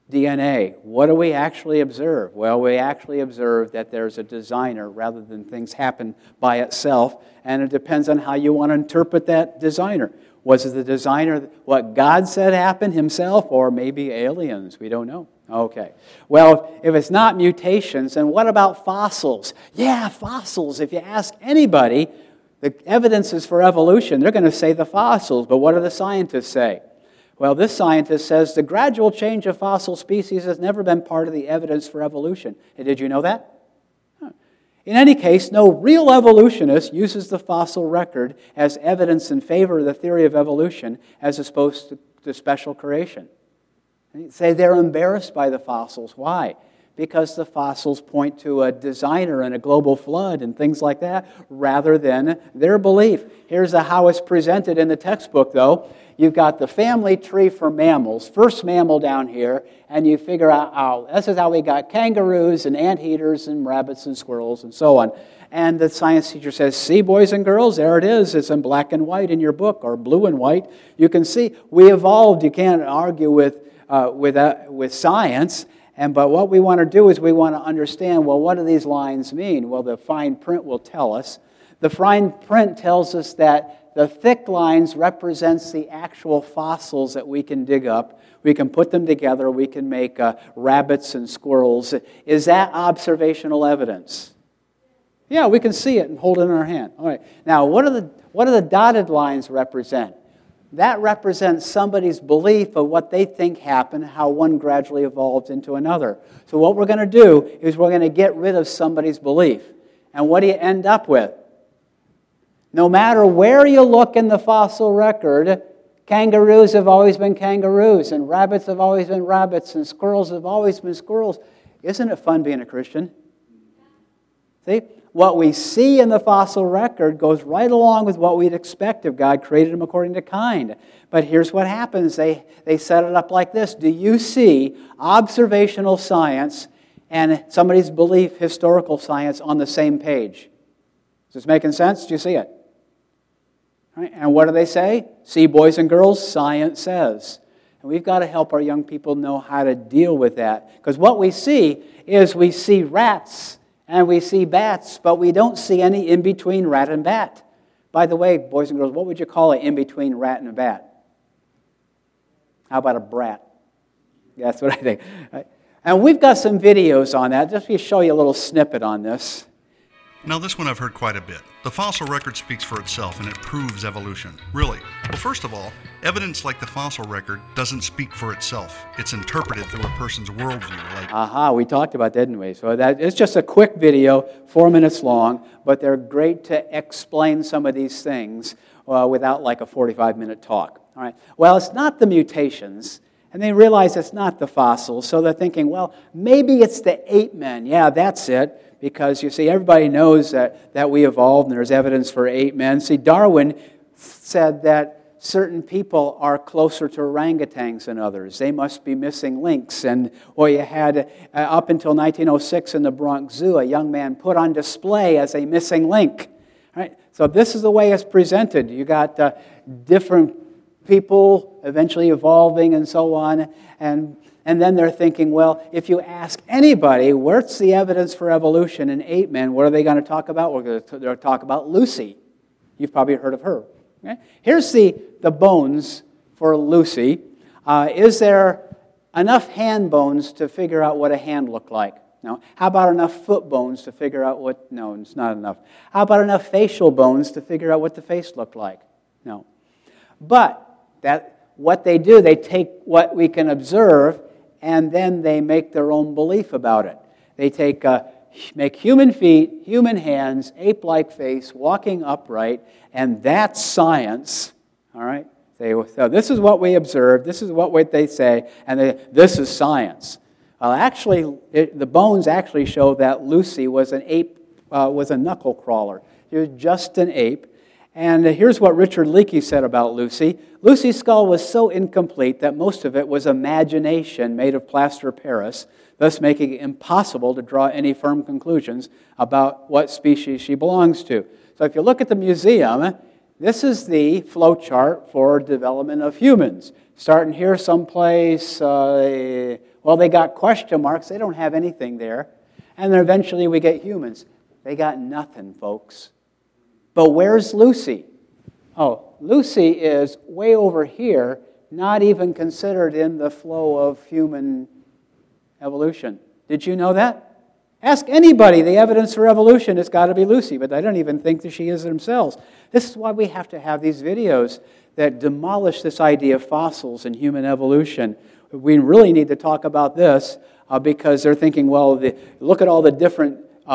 DNA. What do we actually observe? Well, we actually observe that there's a designer rather than things happen by itself, and it depends on how you want to interpret that designer. Was it the designer, what God said happened himself, or maybe aliens? We don't know. Okay. Well, if it's not mutations, then what about fossils? Yeah, fossils. If you ask anybody, the evidence is for evolution. They're going to say the fossils, but what do the scientists say? Well, this scientist says the gradual change of fossil species has never been part of the evidence for evolution. And did you know that? In any case, no real evolutionist uses the fossil record as evidence in favor of the theory of evolution as opposed to special creation. They say they're embarrassed by the fossils. Why? Because the fossils point to a designer and a global flood and things like that rather than their belief. Here's how it's presented in the textbook, though. You've got the family tree for mammals, first mammal down here, and you figure out, this is how we got kangaroos and anteaters and rabbits and squirrels and so on. And the science teacher says, see, boys and girls, there it is. It's in black and white in your book, or blue and white. You can see we evolved. You can't argue with science. But what we want to do is we want to understand, well, what do these lines mean? Well, the fine print will tell us. The fine print tells us that the thick lines represents the actual fossils that we can dig up. We can put them together. We can make rabbits and squirrels. Is that observational evidence? Yeah, we can see it and hold it in our hand. All right. Now, what do the dotted lines represent? That represents somebody's belief of what they think happened, how one gradually evolved into another. So what we're going to do is we're going to get rid of somebody's belief. And what do you end up with? No matter where you look in the fossil record, kangaroos have always been kangaroos, and rabbits have always been rabbits, and squirrels have always been squirrels. Isn't it fun being a Christian? See? What we see in the fossil record goes right along with what we'd expect if God created them according to kind. But here's what happens. They set it up like this. Do you see observational science and somebody's belief, historical science, on the same page? Is this making sense? Do you see it? Right? And what do they say? See, boys and girls, science says. And we've got to help our young people know how to deal with that. Because what we see is we see rats and we see bats, but we don't see any in-between rat and bat. By the way, boys and girls, what would you call it in-between rat and a bat? How about a brat? That's what I think. Right? And we've got some videos on that. Just to show you a little snippet on this. Now, this one I've heard quite a bit. The fossil record speaks for itself, and it proves evolution. Really? Well, first of all, evidence like the fossil record doesn't speak for itself. It's interpreted through a person's worldview. We talked about that, didn't we? So it's just a quick video, 4 minutes long, but they're great to explain some of these things without like a 45-minute talk. All right. Well, it's not the mutations, and they realize it's not the fossils, so they're thinking, well, maybe it's the ape men. Yeah, that's it. Because, you see, everybody knows that we evolved and there's evidence for ape men. See, Darwin said that certain people are closer to orangutans than others. They must be missing links. And, you had, up until 1906 in the Bronx Zoo, a young man put on display as a missing link. Right? So this is the way it's presented. You got different people eventually evolving and so on. And then they're thinking, well, if you ask anybody, what's the evidence for evolution in ape men, what are they going to talk about? They're going to talk about Lucy. You've probably heard of her. Okay? Here's the bones for Lucy. Is there enough hand bones to figure out what a hand looked like? No. How about enough foot bones to figure out what... No, it's not enough. How about enough facial bones to figure out what the face looked like? No. But what they do, they take what we can observe and then they make their own belief about it. They make human feet, human hands, ape-like face, walking upright, and that's science. All right? So this is what we observe, this is what they say, and this is science. Well, actually, the bones actually show that Lucy was an ape, was a knuckle crawler. She was just an ape. And here's what Richard Leakey said about Lucy. Lucy's skull was so incomplete that most of it was imagination made of plaster of Paris, thus making it impossible to draw any firm conclusions about what species she belongs to. So if you look at the museum, this is the flow chart for development of humans. Starting here someplace, Well, they got question marks. They don't have anything there. And then eventually we get humans. They got nothing, folks. But where's Lucy? Oh, Lucy is way over here, not even considered in the flow of human evolution. Did you know that? Ask anybody the evidence for evolution, it's got to be Lucy, but they don't even think that she is themselves. This is why we have to have these videos that demolish this idea of fossils and human evolution. We really need to talk about this because they're thinking, well, look at all the different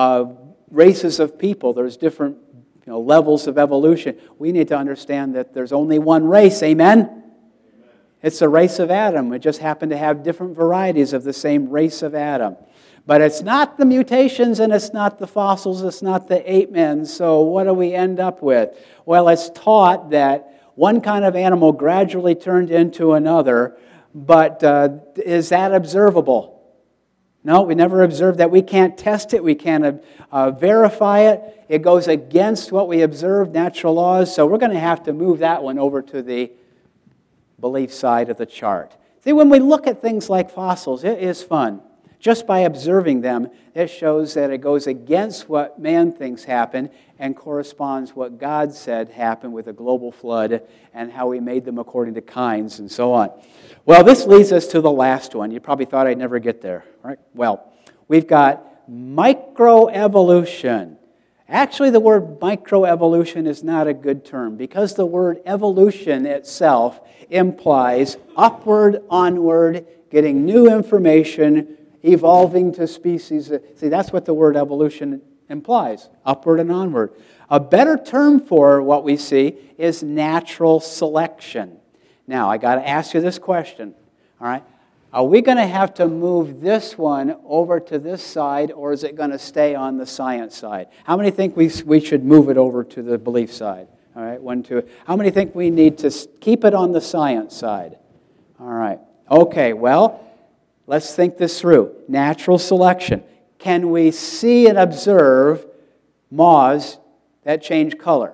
races of people. There's different levels of evolution. We need to understand that there's only one race, amen? It's the race of Adam. We just happen to have different varieties of the same race of Adam. But it's not the mutations and it's not the fossils, it's not the ape men. So what do we end up with? Well, it's taught that one kind of animal gradually turned into another, but is that observable? No, we never observed that. We can't test it. We can't verify it. It goes against what we observe, natural laws. So we're going to have to move that one over to the belief side of the chart. See, when we look at things like fossils, it is fun. Just by observing them, it shows that it goes against what man thinks happened and corresponds what God said happened with a global flood and how He made them according to kinds and so on. Well, this leads us to the last one. You probably thought I'd never get there, right? Well, we've got microevolution. Actually, the word microevolution is not a good term because the word evolution itself implies upward, onward, getting new information, evolving to species. See, that's what the word evolution implies, upward and onward. A better term for what we see is natural selection. Now, I got to ask you this question, all right? Are we going to have to move this one over to this side, or is it going to stay on the science side? How many think we should move it over to the belief side? All right, 1, 2. How many think we need to keep it on the science side? All right. Okay, well, let's think this through. Natural selection. Can we see and observe moths that change color?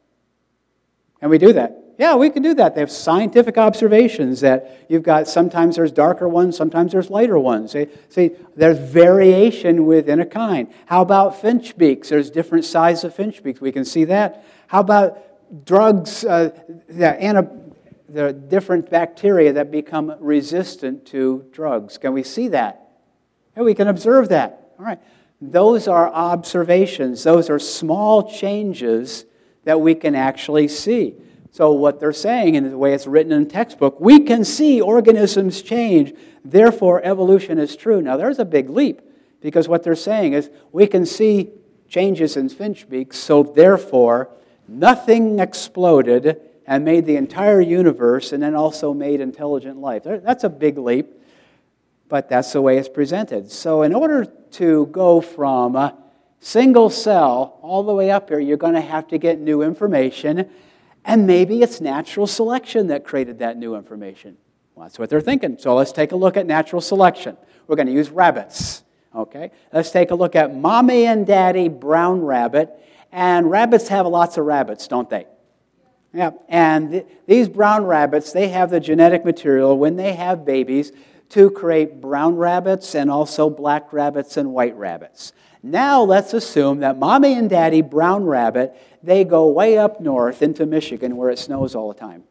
Can we do that? Yeah, we can do that. They have scientific observations that you've got, sometimes there's darker ones, sometimes there's lighter ones. See, there's variation within a kind. How about finch beaks? There's different sizes of finch beaks. We can see that. How about drugs, the different bacteria that become resistant to drugs? Can we see that? Yeah, we can observe that. All right. Those are observations. Those are small changes that we can actually see. So what they're saying, in the way it's written in the textbook, we can see organisms change, therefore evolution is true. Now there's a big leap, because what they're saying is we can see changes in finch beaks, so therefore nothing exploded and made the entire universe and then also made intelligent life. That's a big leap, but that's the way it's presented. So in order to go from a single cell all the way up here, you're going to have to get new information. And maybe it's natural selection that created that new information. Well, that's what they're thinking. So let's take a look at natural selection. We're going to use rabbits. Okay? Let's take a look at mommy and daddy brown rabbit. And rabbits have lots of rabbits, don't they? Yeah. And these brown rabbits, they have the genetic material when they have babies to create brown rabbits and also black rabbits and white rabbits. Now let's assume that mommy and daddy brown rabbit, they go way up north into Michigan where it snows all the time.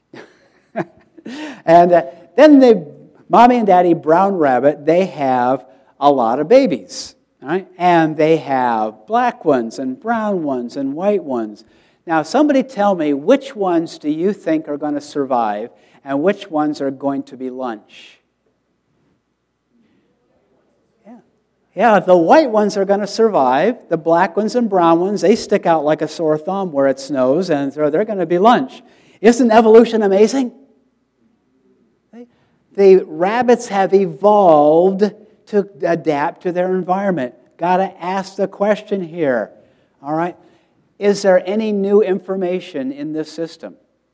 And then mommy and daddy brown rabbit, they have a lot of babies. Right? And they have black ones and brown ones and white ones. Now somebody tell me, which ones do you think are going to survive and which ones are going to be lunch? Yeah, the white ones are going to survive. The black ones and brown ones, they stick out like a sore thumb where it snows, and so they're going to be lunch. Isn't evolution amazing? The rabbits have evolved to adapt to their environment. Got to ask the question here. All right? Is there any new information in this system?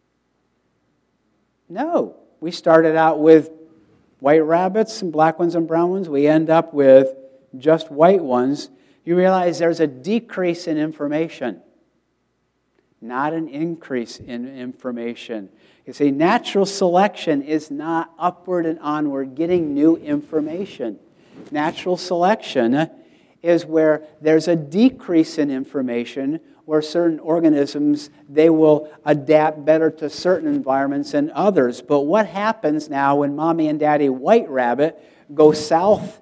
No. We started out with white rabbits and black ones and brown ones. We end up with just white ones. You realize there's a decrease in information. not an increase in information. You see, natural selection is not upward and onward getting new information. Natural selection is where there's a decrease in information, where certain organisms, they will adapt better to certain environments than others. But what happens now when Mommy and Daddy White Rabbit go south,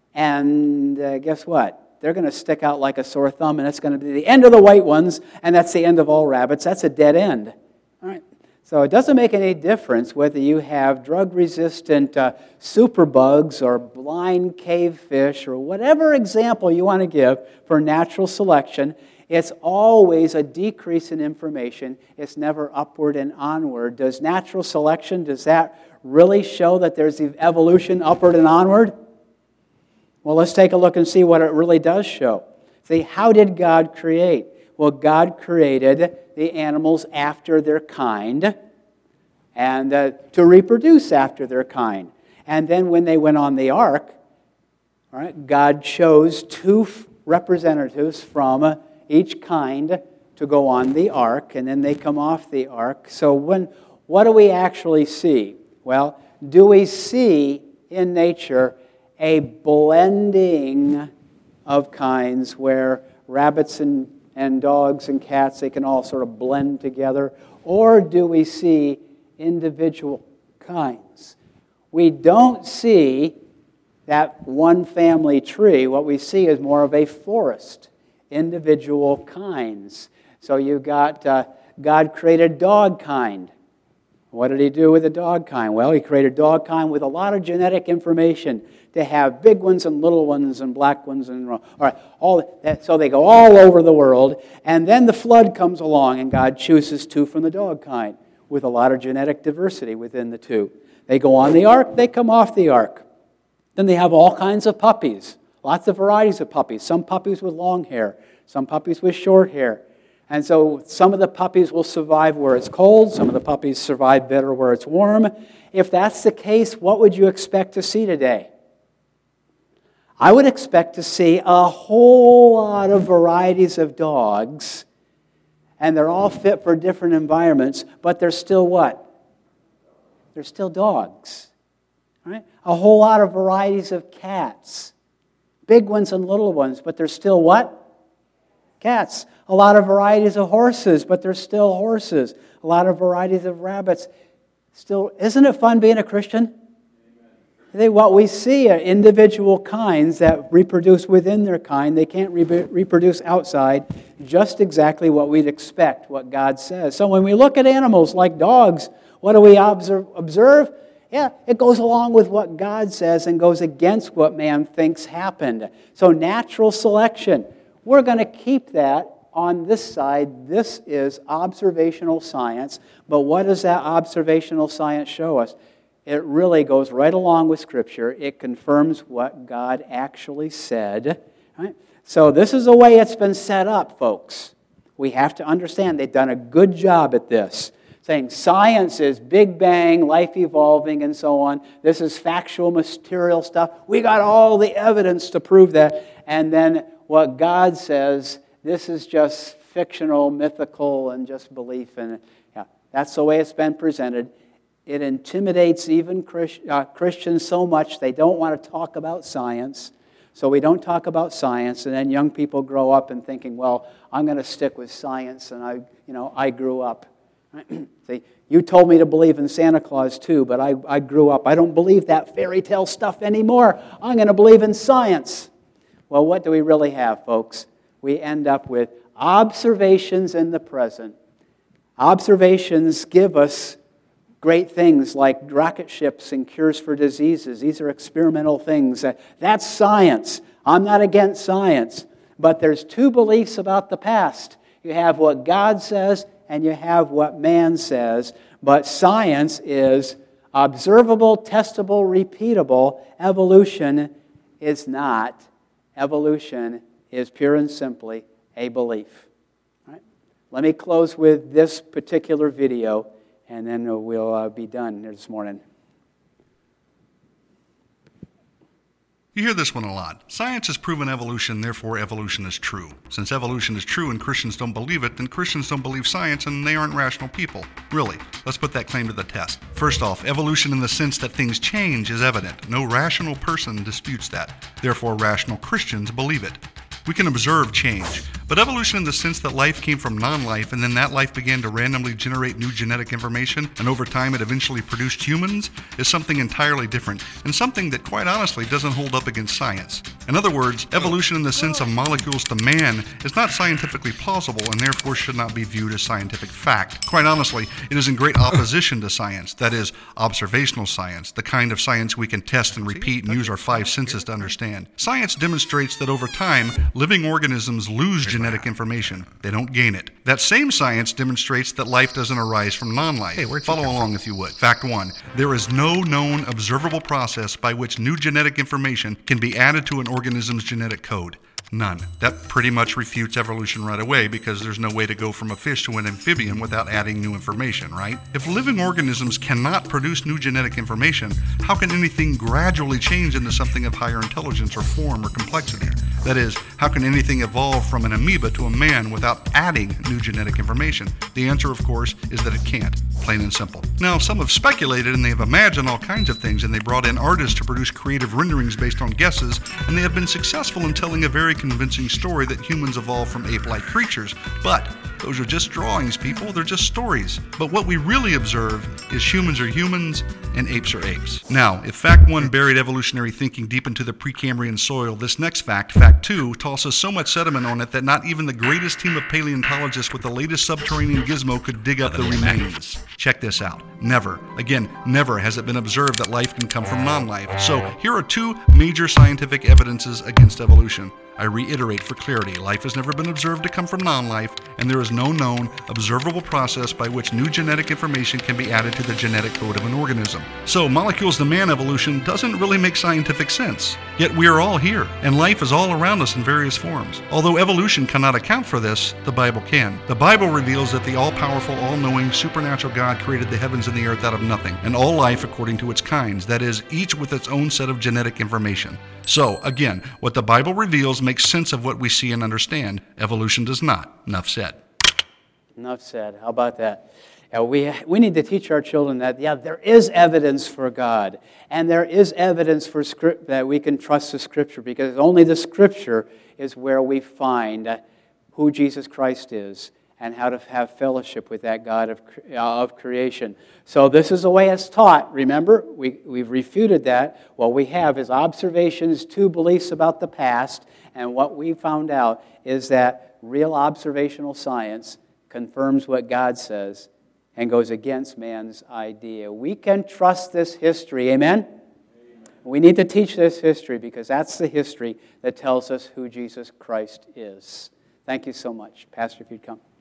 and guess what? They're going to stick out like a sore thumb, and it's going to be the end of the white ones, and that's the end of all rabbits. That's a dead end. All right. So it doesn't make any difference whether you have drug-resistant superbugs or blind cavefish or whatever example you want to give for natural selection. It's always a decrease in information. It's never upward and onward. Does natural selection, does that really show that there's evolution upward and onward? Well, let's take a look and see what it really does show. See, how did God create? Well, God created the animals after their kind and to reproduce after their kind. And then when they went on the ark, all right, God chose two representatives from each kind to go on the ark, and then they come off the ark. So what do we actually see? Well, do we see in nature a blending of kinds where rabbits and dogs and cats, they can all sort of blend together? Or do we see individual kinds? We don't see that one family tree. What we see is more of a forest, individual kinds. So you've got God created dog kind. What did he do with the dog kind? Well, he created dog kind with a lot of genetic information to have big ones and little ones and black ones and all right, so they go all over the world. And then the flood comes along, and God chooses two from the dog kind with a lot of genetic diversity within the two. They go on the ark, they come off the ark. Then they have all kinds of puppies, lots of varieties of puppies. Some puppies with long hair, some puppies with short hair. And so some of the puppies will survive where it's cold, some of the puppies survive better where it's warm. If that's the case, what would you expect to see today? I would expect to see a whole lot of varieties of dogs, and they're all fit for different environments, but they're still what? They're still dogs. Right? A whole lot of varieties of cats. Big ones and little ones, but they're still what? Cats. A lot of varieties of horses, but they're still horses. A lot of varieties of rabbits. Still, isn't it fun being a Christian? What we see are individual kinds that reproduce within their kind. They can't reproduce outside. Just exactly what we'd expect, what God says. So when we look at animals like dogs, what do we observe? Yeah, it goes along with what God says and goes against what man thinks happened. So natural selection. We're going to keep that on this side. This is observational science. But what does that observational science show us? It really goes right along with Scripture. It confirms what God actually said. Right? So this is the way it's been set up, folks. We have to understand they've done a good job at this. Saying science is Big Bang, life evolving, and so on. This is factual, material stuff. We got all the evidence to prove that. And then what God says, this is just fictional, mythical, and just belief. And yeah, that's the way it's been presented. It intimidates even Christians so much they don't want to talk about science. So we don't talk about science, and then young people grow up and thinking, well, I'm going to stick with science, and I grew up. See, you told me to believe in Santa Claus too, but I grew up. I don't believe that fairy tale stuff anymore. I'm going to believe in science. Well, what do we really have, folks? We end up with observations in the present. Observations give us great things like rocket ships and cures for diseases. These are experimental things. That's science. I'm not against science. But there's two beliefs about the past. You have what God says and you have what man says. But science is observable, testable, repeatable. Evolution is not. Evolution is pure and simply a belief. All right? Let me close with this particular video, and then we'll be done this morning. You hear this one a lot. Science has proven evolution, therefore evolution is true. Since evolution is true and Christians don't believe it, then Christians don't believe science and they aren't rational people. Really, let's put that claim to the test. First off, evolution in the sense that things change is evident. No rational person disputes that. Therefore, rational Christians believe it. We can observe change, but evolution in the sense that life came from non-life and then that life began to randomly generate new genetic information and over time it eventually produced humans is something entirely different and something that quite honestly doesn't hold up against science. In other words, evolution in the sense of molecules to man is not scientifically plausible and therefore should not be viewed as scientific fact. Quite honestly, it is in great opposition to science, that is, observational science, the kind of science we can test and repeat and use our five senses to understand. Science demonstrates that over time, living organisms lose genetic information. They don't gain it. That same science demonstrates that life doesn't arise from non-life. Follow along if you would. Fact 1. There is no known observable process by which new genetic information can be added to an organism's genetic code. None. That pretty much refutes evolution right away because there's no way to go from a fish to an amphibian without adding new information, right? If living organisms cannot produce new genetic information, how can anything gradually change into something of higher intelligence or form or complexity? That is, how can anything evolve from an amoeba to a man without adding new genetic information? The answer, of course, is that it can't. Plain and simple. Now, some have speculated and they have imagined all kinds of things and they brought in artists to produce creative renderings based on guesses, and they have been successful in telling a very convincing story that humans evolved from ape-like creatures. But those are just drawings, people. They're just stories. But what we really observe is humans are humans and apes are apes. Now, if fact 1 buried evolutionary thinking deep into the Precambrian soil, this next fact, fact 2, tosses so much sediment on it that not even the greatest team of paleontologists with the latest subterranean gizmo could dig up the remains. Check this out. Never, again, never has it been observed that life can come from non-life. So here are 2 major scientific evidences against evolution. I reiterate for clarity, life has never been observed to come from non-life, and there is no known, observable process by which new genetic information can be added to the genetic code of an organism. So, molecules to man evolution doesn't really make scientific sense. Yet we are all here, and life is all around us in various forms. Although evolution cannot account for this, the Bible can. The Bible reveals that the all-powerful, all-knowing, supernatural God created the heavens and the earth out of nothing, and all life according to its kinds, that is, each with its own set of genetic information. So, again, what the Bible reveals makes sense of what we see and understand. Evolution does not. Enough said. Enough said. How about that? We need to teach our children that, there is evidence for God, and there is evidence for that we can trust the Scripture, because only the Scripture is where we find who Jesus Christ is and how to have fellowship with that God of creation. So this is the way it's taught. Remember, we've refuted that. What we have is observations, 2 beliefs about the past, and what we found out is that real observational science confirms what God says and goes against man's idea. We can trust this history, amen? We need to teach this history because that's the history that tells us who Jesus Christ is. Thank you so much. Pastor, if you'd come.